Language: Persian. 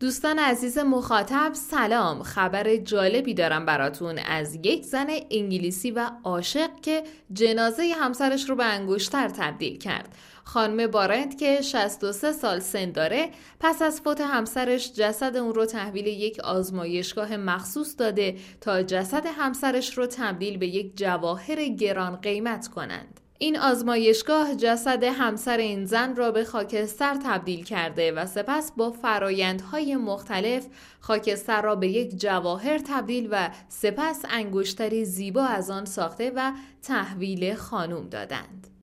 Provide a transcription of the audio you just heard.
دوستان عزیز مخاطب سلام، خبر جالبی دارم براتون از یک زن انگلیسی و عاشق که جنازه همسرش رو به انگشتر تبدیل کرد. خانم بارنت که 63 سال سن داره پس از فوت همسرش جسد اون رو تحویل یک آزمایشگاه مخصوص داده تا جسد همسرش رو تبدیل به یک جواهر گران قیمت کنند. این آزمایشگاه جسد همسر این زن را به خاکستر تبدیل کرده و سپس با فرایندهای مختلف خاکستر را به یک جواهر تبدیل و سپس انگشتری زیبا از آن ساخته و تحویل خانم دادند.